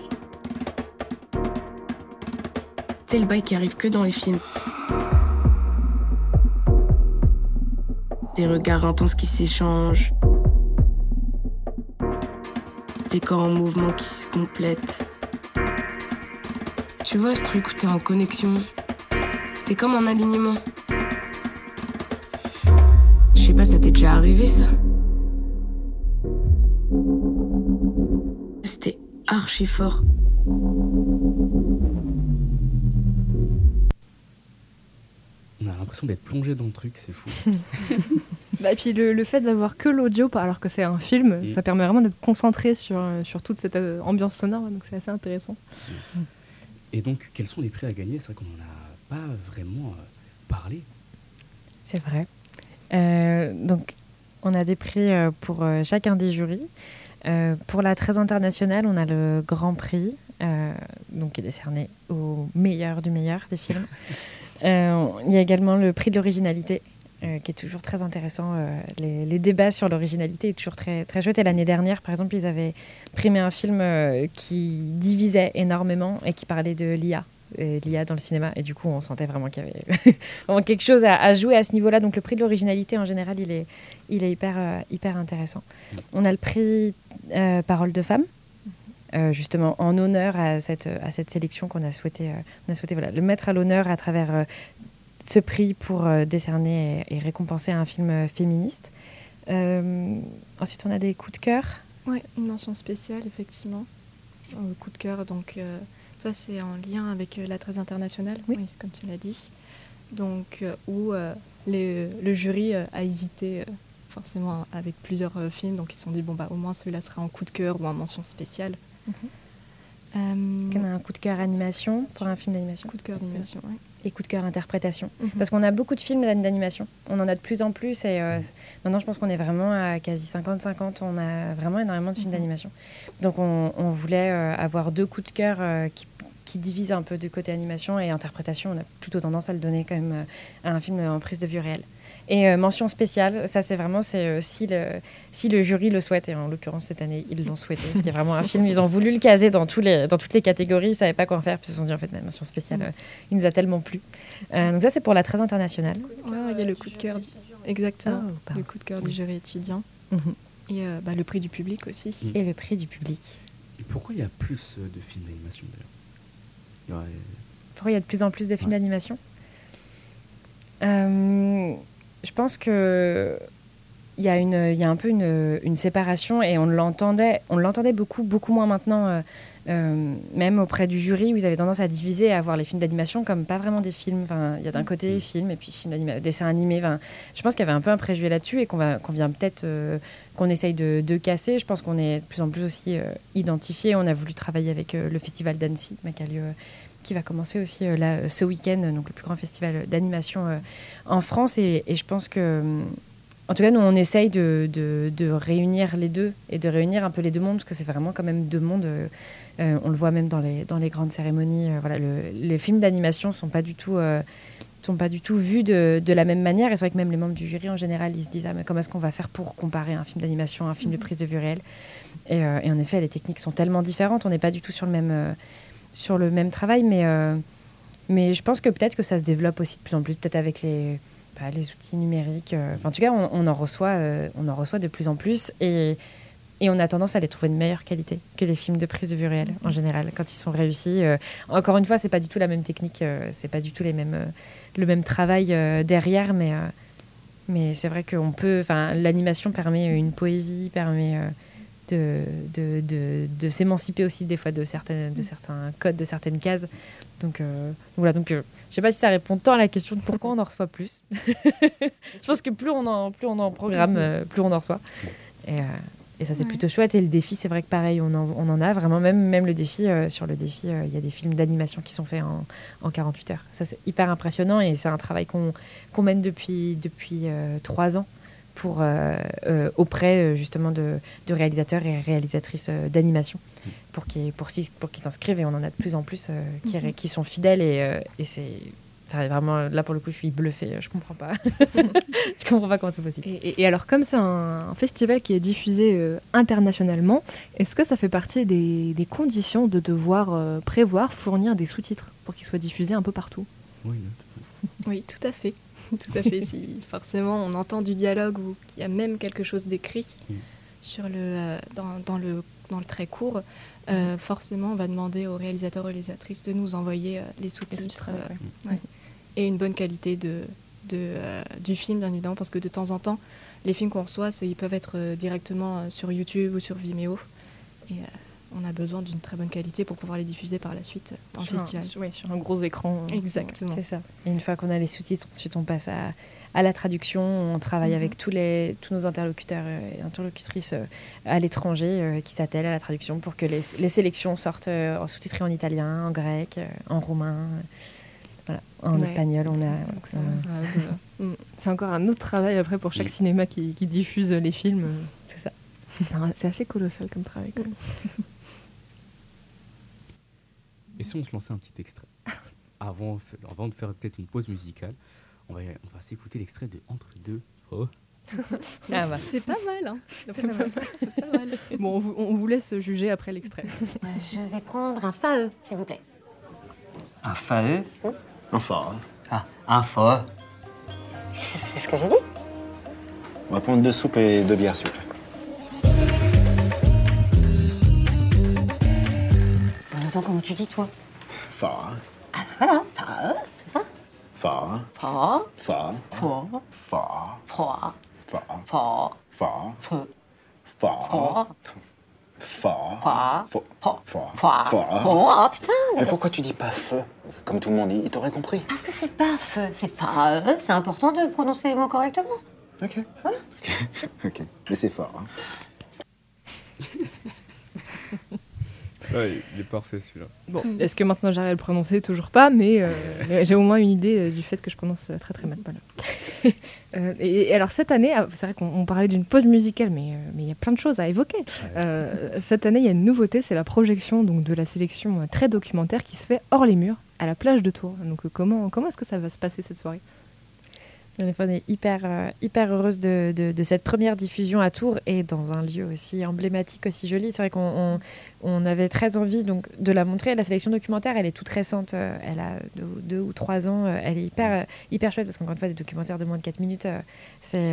Tu sais, le bail qui arrive que dans les films. Des regards intenses qui s'échangent. Des corps en mouvement qui se complètent. Tu vois ce truc où t'es en connexion? C'était comme un alignement. Je sais pas, ça t'est déjà arrivé ça? C'était archi fort. On a l'impression d'être plongé dans le truc, c'est fou. Bah, et puis le fait d'avoir que l'audio alors que c'est un film, ça permet vraiment d'être concentré sur toute cette ambiance sonore, donc c'est assez intéressant. Yes. Et donc, quels sont les prix à gagner? C'est vrai qu'on n'en a pas vraiment parlé. C'est vrai. Donc, on a des prix pour chacun des jurys. Pour la très internationale, on a le Grand Prix, donc qui est décerné au meilleur du meilleur des films. Il y a également le prix de l'originalité, qui est toujours très intéressant. Les débats sur l'originalité est toujours très, très chouette. Et l'année dernière, par exemple, ils avaient primé un film qui divisait énormément et qui parlait de l'IA. L'IA dans le cinéma, et du coup on sentait vraiment qu'il y avait vraiment quelque chose à jouer à ce niveau-là. Donc le prix de l'originalité en général il est hyper intéressant. On a le prix Parole de femme, justement en honneur à cette sélection qu'on a souhaité voilà, le mettre à l'honneur à travers ce prix pour décerner et récompenser un film féministe. Ensuite on a des coups de cœur. Oui, une mention spéciale effectivement. Coup de cœur, donc ça, c'est en lien avec la thèse internationale, oui, comme tu l'as dit. Donc, où le jury a hésité forcément avec plusieurs films. Donc, ils se sont dit, bon, bah, au moins celui-là sera en coup de cœur ou en mention spéciale. On a un coup de cœur animation pour un film d'animation. Coup de cœur d'animation, oui. Et coup de cœur interprétation. Parce qu'on a beaucoup de films d'animation. On en a de plus en plus. Et maintenant, je pense qu'on est vraiment à quasi 50-50. On a vraiment énormément de films d'animation. Donc, on voulait avoir deux coups de cœur qui divisent un peu de côté animation et interprétation. On a plutôt tendance à le donner quand même à un film en prise de vue réelle. Et mention spéciale, ça c'est vraiment si le jury le souhaite, et en l'occurrence cette année ils l'ont souhaité, ce qui est vraiment un film, ils ont voulu le caser dans toutes les catégories, ils ne savaient pas quoi en faire, puis ils se sont dit en fait ma mention spéciale, il nous a tellement plu. Donc ça c'est pour la très internationale. Ouais, il y a le coup de cœur, exactement, le coup de cœur du jury étudiant, et le prix du public aussi. Et le prix du public. Et pourquoi il y a plus de films d'animation d'ailleurs? Pourquoi il y a de plus en plus de films d'animation? Je pense que il y a un peu une séparation, et on l'entendait beaucoup moins maintenant, même auprès du jury, où ils avaient tendance à diviser, à voir les films d'animation comme pas vraiment des films. Enfin, il y a d'un côté film et puis dessin animé. Enfin, je pense qu'il y avait un peu un préjugé là-dessus, et qu'on vient peut-être qu'on essaye de casser. Je pense qu'on est de plus en plus aussi identifié. On a voulu travailler avec le festival d'Annecy, qui va commencer aussi ce week-end, donc le plus grand festival d'animation en France. Et je pense que, en tout cas, nous, on essaye de réunir les deux, et de réunir un peu les deux mondes, parce que c'est vraiment quand même deux mondes. On le voit même dans les grandes cérémonies. Voilà, les films d'animation sont pas du tout vus de la même manière. Et c'est vrai que même les membres du jury, en général, ils se disent mais comment est-ce qu'on va faire pour comparer un film d'animation à un film de prise de vue réelle. Et en effet, les techniques sont tellement différentes. On n'est pas du tout sur le même travail, mais je pense que peut-être que ça se développe aussi de plus en plus, peut-être avec les outils numériques. En tout cas, on en reçoit de plus en plus, et on a tendance à les trouver de meilleure qualité que les films de prise de vue réelle, en général, quand ils sont réussis. Encore une fois, c'est pas du tout la même technique, c'est pas du tout le même travail derrière, mais c'est vrai que l'animation permet une poésie, permet de s'émanciper aussi des fois de certains codes, de certaines cases. Donc voilà, je sais pas si ça répond tant à la question de pourquoi on en reçoit plus. Je pense que plus on en programme, plus on en reçoit. Et ça c'est plutôt chouette. Et le défi, c'est vrai que pareil, on en a vraiment, même le défi, sur le défi, il y a des films d'animation qui sont faits en 48 heures. Ça c'est hyper impressionnant, et c'est un travail qu'on mène depuis 3 ans. auprès justement de réalisateurs et réalisatrices d'animation pour qu'ils s'inscrivent, et on en a de plus en plus qui sont fidèles et c'est vraiment, là pour le coup je suis bluffée, je comprends pas je comprends pas comment c'est possible. Et alors, comme c'est un festival qui est diffusé internationalement, est-ce que ça fait partie des conditions de devoir prévoir, fournir des sous-titres pour qu'ils soient diffusés un peu partout? Oui, tout à fait. Tout à fait. Si forcément on entend du dialogue ou qu'il y a même quelque chose d'écrit sur dans le trait court, forcément on va demander aux réalisateurs et réalisatrices de nous envoyer les sous-titres et une bonne qualité du film, bien évidemment, parce que de temps en temps les films qu'on reçoit, ils peuvent être directement sur YouTube ou sur Vimeo, et on a besoin d'une très bonne qualité pour pouvoir les diffuser par la suite dans le festival. Sur un gros écran. Exactement. C'est ça. Et une fois qu'on a les sous-titres, ensuite on passe à la traduction. On travaille avec tous nos interlocuteurs et interlocutrices à l'étranger qui s'attellent à la traduction pour que les sélections sortent en sous-titré en italien, en grec, en roumain, en espagnol. C'est encore un autre travail après pour chaque cinéma qui diffuse les films. C'est ça. C'est assez colossal comme travail. Quand même. Et si on se lançait un petit extrait avant de faire peut-être une pause musicale, on va s'écouter l'extrait de Entre deux. C'est pas mal, hein. C'est pas mal. Bon, on vous laisse juger après l'extrait. Je vais prendre un FAE, s'il vous plaît. Un FAE? Un FAE. Ah, un FAE. C'est ce que j'ai dit. On va prendre 2 soupes et 2 bières, s'il vous plaît. Attends, comment tu dis, toi? FAE. Ah, voilà, FAE, c'est ça? FAE. FAE. FAE. FAE. FAE. FAE. FAE. FAE. FAE. FAE. FAE. Oh putain! Mais pourquoi tu dis pas feu? Comme tout le monde, il t'aurait compris. Parce que c'est pas feu, c'est FAE. C'est important de prononcer les mots correctement. Ok. Ok. Mais c'est fort. Ouais, il est parfait celui-là. Bon, est-ce que maintenant j'arrive à le prononcer? Toujours pas, mais j'ai au moins une idée du fait que je prononce très très mal. Voilà. Et alors cette année, c'est vrai qu'on parlait d'une pause musicale, mais il y a plein de choses à évoquer. Cette année, il y a une nouveauté, c'est la projection donc, de la sélection très documentaire qui se fait hors les murs, à la plage de Tours. Donc comment est-ce que ça va se passer cette soirée? On est hyper heureuse de cette première diffusion à Tours et dans un lieu aussi emblématique, aussi joli. C'est vrai qu'on avait très envie donc, de la montrer. La sélection documentaire, elle est toute récente. Elle a 2 ou 3 ans. Elle est hyper chouette parce qu'encore une fois, des documentaires de moins de 4 minutes, c'est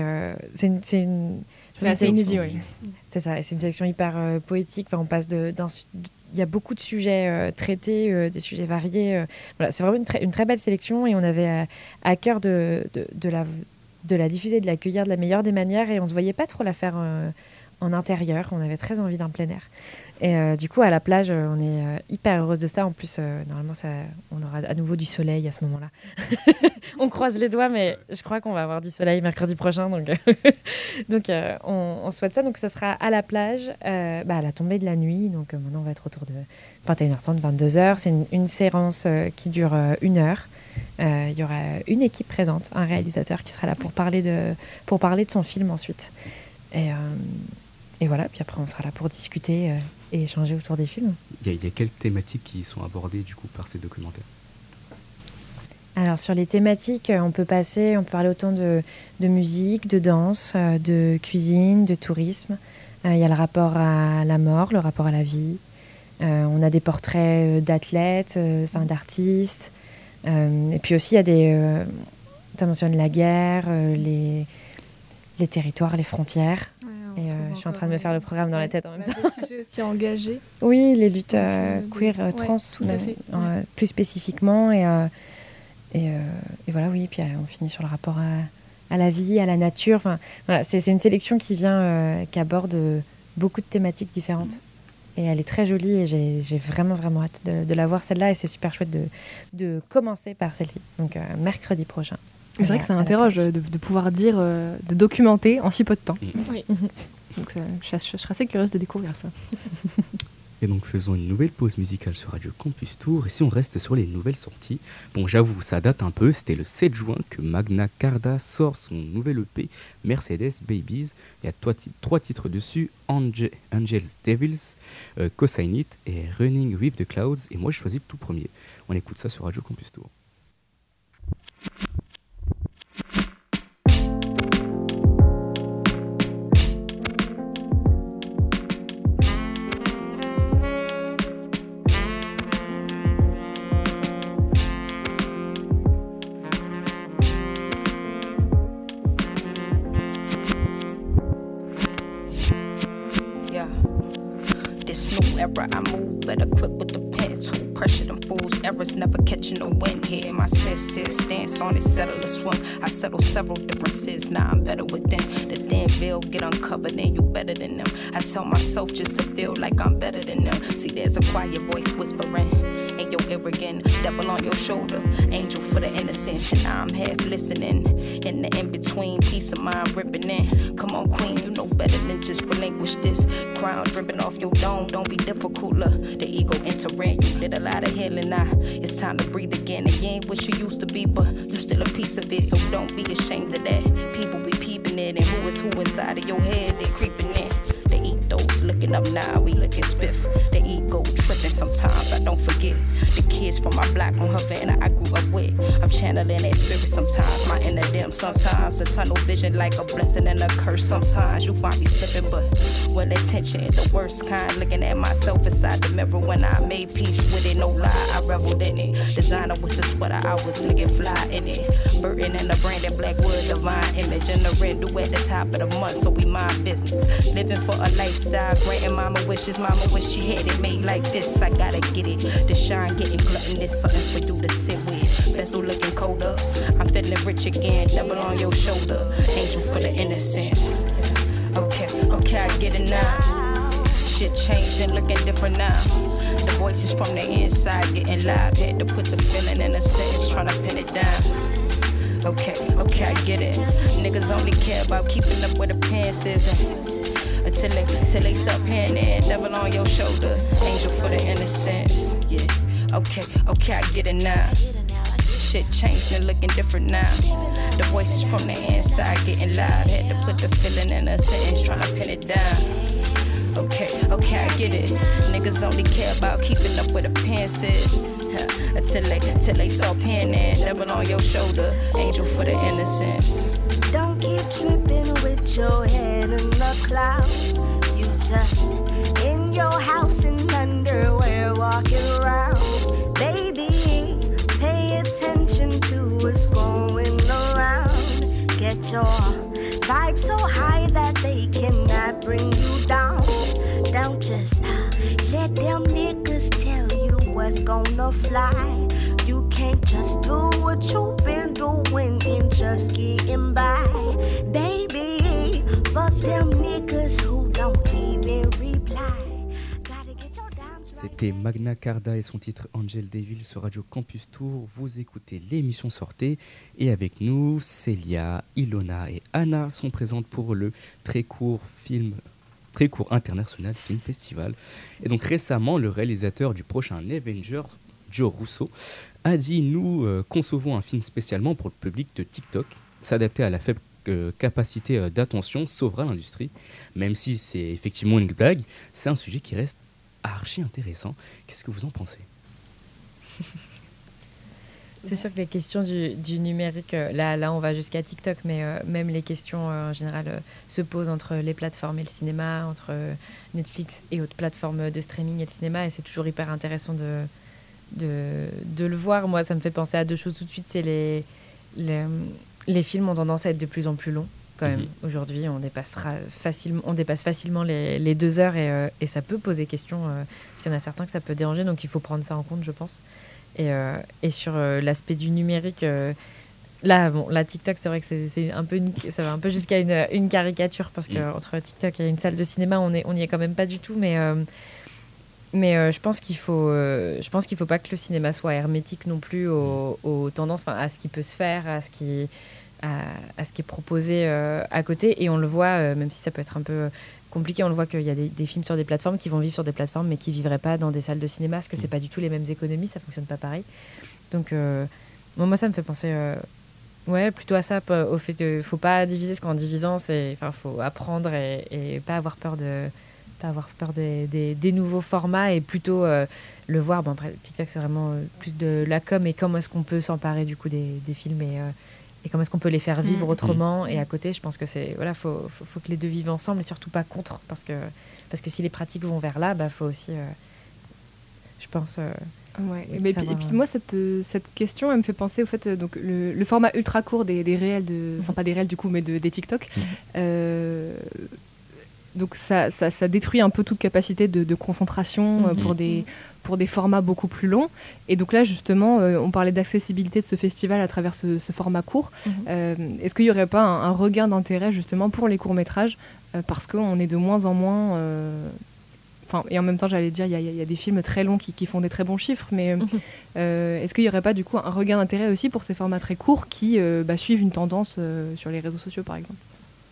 assez inédit, oui. C'est ça. Et c'est une sélection hyper poétique. Enfin, on passe il y a beaucoup de sujets traités, des sujets variés. Voilà, c'est vraiment une très belle sélection et on avait à cœur de la diffuser, de l'accueillir de la meilleure des manières et on ne se voyait pas trop la faire en intérieur. On avait très envie d'un plein air. Et du coup, à la plage, on est hyper heureuse de ça. En plus, normalement, on aura à nouveau du soleil à ce moment-là. On croise les doigts, mais je crois qu'on va avoir du soleil mercredi prochain. Donc, on souhaite ça. Donc, ça sera à la plage, à la tombée de la nuit. Donc, maintenant, on va être autour de 21h30, 22h. C'est une séance qui dure 1 heure. Il y aura une équipe présente, un réalisateur qui sera là pour parler de son film ensuite. Et voilà, puis après on sera là pour discuter et échanger autour des films. Il y a quelles thématiques qui sont abordées du coup par ces documentaires? Alors sur les thématiques, on peut parler autant de musique, de danse, de cuisine, de tourisme. Il y a le rapport à la mort, le rapport à la vie. On a des portraits d'athlètes, d'artistes. Et puis aussi, il y a ça mentionne la guerre, les territoires, les frontières. Ouais, et je suis en train de me faire le programme dans la tête en même temps. Des sujets aussi engagés. Oui, les luttes queer, trans, tout à fait. Plus spécifiquement. Et voilà, oui. Puis on finit sur le rapport à la vie, à la nature. Enfin, voilà, c'est une sélection qui aborde beaucoup de thématiques différentes. Et elle est très jolie et j'ai vraiment hâte de la voir celle-là et c'est super chouette de commencer par celle-ci. Donc mercredi prochain. C'est vrai que ça interroge de pouvoir dire, de documenter en si peu de temps. Oui. Donc je serais assez curieuse de découvrir ça. Et donc faisons une nouvelle pause musicale sur Radio Campus Tour. Et si on reste sur les nouvelles sorties, bon j'avoue ça date un peu, c'était le 7 juin que Magna Carta sort son nouvel EP Mercedes Babies. Il y a trois titres dessus, Angels Devils, Cosign It et Running with the Clouds. Et moi je choisis le tout premier. On écoute ça sur Radio Campus Tour. I move better equipped with the pen tool. Pressure them fools, errors never catching no wind here. My senses stance on it, settle the swim. I settle several differences, now I'm better within. The thin veil get uncovered and you better than them. I tell myself just to feel like I'm better than them. See there's a quiet voice whispering in your ear again. Devil on your shoulder, angel for the innocence. And now I'm half listening. In the in-between, peace of mind ripping in. Come on queen, you know better than just relinquish this. Crown dripping off your dome, don't be difficult. The ego entering, you did a lot of healing now. It's time to breathe again. And you ain't what you used to be, but you still a piece of it. So don't be ashamed of that. People be peeping it, and who is who inside of your head, they creeping in. The ethos looking up now, we looking spiff. The ego tripping sometimes, I don't forget. The kids from my block on Havana I grew up with. I'm channeling that spirit sometimes, my inner them sometimes. The tunnel vision like a blessing and a curse sometimes. You find me slipping, but well intention, the worst kind. Looking at myself inside the mirror when I made peace with it, no lie, I reveled in it. Designer was the sweater, I was looking fly in it. Burton and the branded Blackwood, divine image. And the rent due at the top of the month, so we mind business. Living for a lifestyle, granting mama wishes. Mama wish she had it made like this. I gotta get it. The shine getting gluttonous, something for you to sit with. Bezel looking colder, I'm feeling rich again. Devil on your shoulder, angel for the innocence. Okay, I get it now. Shit changing, looking different now. The voices from the inside getting loud. Had to put the feeling in a sentence, trying to pin it down. Okay, I get it. Niggas only care about keeping up with the pants until they stop paying it. Devil on your shoulder, angel for the innocence. Yeah. Okay, I get it now. Shit changed and looking different now. The voices from the inside getting loud. Had to put the feeling in a sentence, trying to pin it down. Okay, I get it. Niggas only care about keeping up with the pants until they start paying it. Devil on your shoulder, angel for the innocence. Don't keep tripping with your head in the clouds. You just in your house in underwear walking around. Baby, pay attention to what's going around. Get your vibe so high that they cannot bring you down. Don't just let them niggas tell you what's gonna fly. You can't just do what you've been doing and just getting by. Baby, fuck them niggas who don't even reply. C'était Magna Carta et son titre Angel Devil sur Radio Campus Tour. Vous écoutez l'émission Sortez et avec nous, Célia, Ilona et Anna sont présentes pour le très court international film festival. Et donc récemment, le réalisateur du prochain Avenger, Joe Russo, a dit « Nous concevons un film spécialement pour le public de TikTok. S'adapter à la faible capacité d'attention sauvera l'industrie. Même si c'est effectivement une blague, c'est un sujet qui reste archi intéressant. Qu'est-ce que vous en pensez ? C'est sûr que les questions du numérique, là on va jusqu'à TikTok, mais même les questions en général se posent entre les plateformes et le cinéma, entre Netflix et autres plateformes de streaming et le cinéma, et c'est toujours hyper intéressant de le voir. Moi, ça me fait penser à deux choses tout de suite. C'est les films ont tendance à être de plus en plus longs. Quand même. Aujourd'hui, on dépasse facilement les 2 heures et ça peut poser question parce qu'il y en a certains que ça peut déranger, donc il faut prendre ça en compte, je pense. Et sur l'aspect du numérique, là TikTok, c'est vrai que c'est un peu ça va un peu jusqu'à une caricature parce qu'entre TikTok et une salle de cinéma, on y est quand même pas du tout, mais je pense qu'il faut pas que le cinéma soit hermétique non plus aux tendances, à ce qui peut se faire, à ce qui est proposé à côté, et on le voit, même si ça peut être un peu compliqué. On le voit qu'il y a des films sur des plateformes qui vont vivre sur des plateformes, mais qui ne vivraient pas dans des salles de cinéma, parce que c'est pas du tout les mêmes économies, ça fonctionne pas pareil. Donc, moi, ça me fait penser plutôt à ça, au fait qu'il ne faut pas diviser, ce qu'en divisant, il faut apprendre et pas avoir peur des nouveaux formats, et plutôt le voir. Bon, après, TikTok, c'est vraiment plus de la com, et comment est-ce qu'on peut s'emparer du coup des films et comment est-ce qu'on peut les faire vivre autrement. Et à côté, je pense que faut que les deux vivent ensemble, et surtout pas contre, parce que si les pratiques vont vers là, faut aussi, je pense... et puis moi, cette question, elle me fait penser au fait, donc le format ultra court des réels, enfin pas des réels du coup, mais des TikTok. Donc ça détruit un peu toute capacité de concentration pour des formats beaucoup plus longs. Et donc là, justement, on parlait d'accessibilité de ce festival à travers ce format court. Est-ce qu'il n'y aurait pas un regain d'intérêt justement pour les courts-métrages, parce qu'on est de moins en moins... et en même temps, j'allais dire, il y a des films très longs qui font des très bons chiffres, mais est-ce qu'il n'y aurait pas du coup un regain d'intérêt aussi pour ces formats très courts qui suivent une tendance sur les réseaux sociaux, par exemple?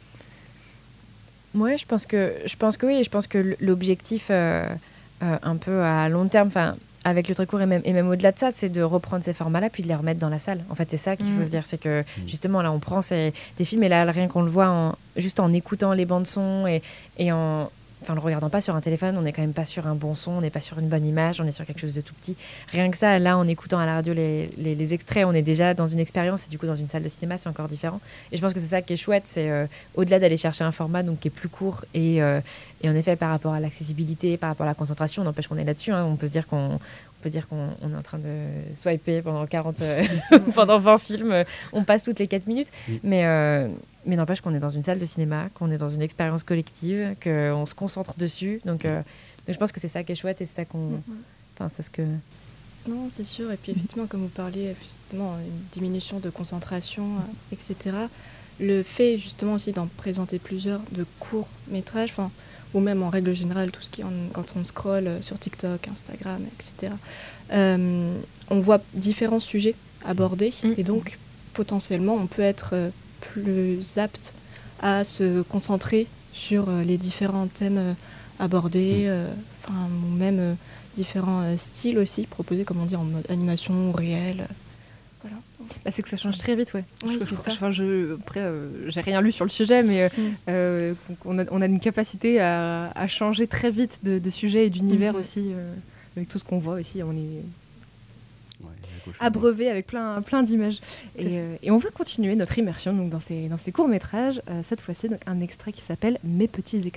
Oui, je pense que oui. Et je pense que l'objectif, un peu à long terme, avec le très court et même au-delà de ça, c'est de reprendre ces formats-là puis de les remettre dans la salle. En fait, c'est ça qu'il faut se dire, c'est que justement là, on prend des films, et là, rien qu'on le voit juste en écoutant les bandes son et en le regardant pas sur un téléphone, on n'est quand même pas sur un bon son, on n'est pas sur une bonne image, on est sur quelque chose de tout petit. Rien que ça, là, en écoutant à la radio les extraits, on est déjà dans une expérience, et du coup, dans une salle de cinéma, c'est encore différent. Et je pense que c'est ça qui est chouette, c'est au-delà d'aller chercher un format donc, qui est plus court, et en effet, par rapport à l'accessibilité, par rapport à la concentration, n'empêche qu'on est là-dessus, on peut se dire qu'on est en train de swiper pendant 20 films, on passe toutes les 4 minutes, mais n'empêche qu'on est dans une salle de cinéma, qu'on est dans une expérience collective, qu'on se concentre dessus. Donc je pense que c'est ça qui est chouette, et c'est ça qu'on... c'est ce que... Non, c'est sûr. Et puis effectivement, comme vous parliez, justement, une diminution de concentration, etc. Le fait justement aussi d'en présenter plusieurs de courts métrages, ou même en règle générale, tout ce qui quand on scrolle sur TikTok, Instagram, etc. On voit différents sujets abordés, et donc potentiellement on peut être plus apte à se concentrer sur les différents thèmes abordés, ou même différents styles aussi proposés, comme on dit, en mode animation, réel. Voilà. C'est que ça change très vite, ouais. Oui, c'est ça. Après, j'ai rien lu sur le sujet, mais on a une capacité à changer très vite de sujet et d'univers aussi, avec tout ce qu'on voit aussi. On est abreuvé avec plein d'images. Et on va continuer notre immersion donc, dans ces courts-métrages. Cette fois-ci, donc, un extrait qui s'appelle « Mes petits éclats ».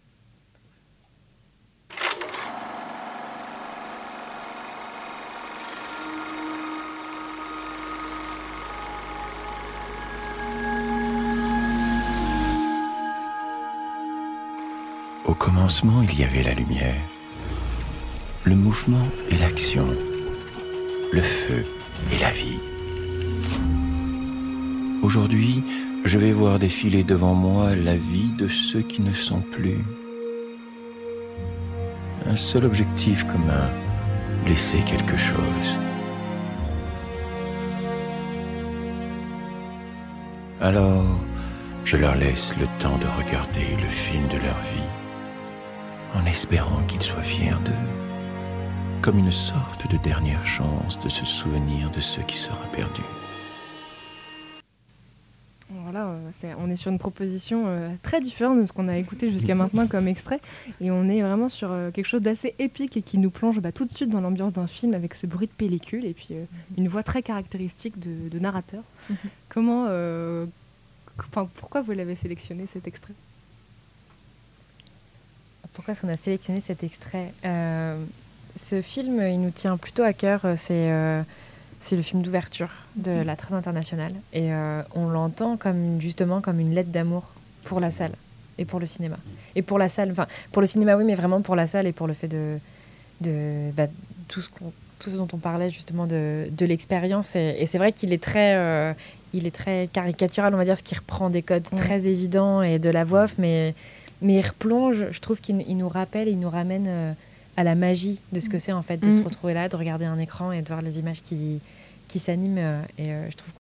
Au commencement, il y avait la lumière, le mouvement et l'action, le feu et la vie. Aujourd'hui, je vais voir défiler devant moi la vie de ceux qui ne sont plus. Un seul objectif commun, laisser quelque chose. Alors, je leur laisse le temps de regarder le film de leur vie, en espérant qu'ils soient fiers d'eux, comme une sorte de dernière chance de se souvenir de ce qui sera perdu. Voilà, on est sur une proposition très différente de ce qu'on a écouté jusqu'à maintenant comme extrait, et on est vraiment sur quelque chose d'assez épique et qui nous plonge tout de suite dans l'ambiance d'un film avec ce bruit de pellicule et puis une voix très caractéristique de narrateur. Pourquoi vous l'avez sélectionné, cet extrait ? Pourquoi est-ce qu'on a sélectionné cet extrait ? Ce film, il nous tient plutôt à cœur. C'est le film d'ouverture de la 13 internationale. Et on l'entend justement comme une lettre d'amour pour la salle et pour le cinéma. Et pour la salle, pour le cinéma, oui, mais vraiment pour la salle et pour le fait de tout ce dont on parlait justement de l'expérience. Et c'est vrai qu'il est très caricatural, on va dire, ce qui reprend des codes très évidents et de la voix off, mais il replonge. Je trouve qu'il nous rappelle, il nous ramène à la magie de ce que c'est en fait de se retrouver là, de regarder un écran et de voir les images qui s'animent. Et je trouve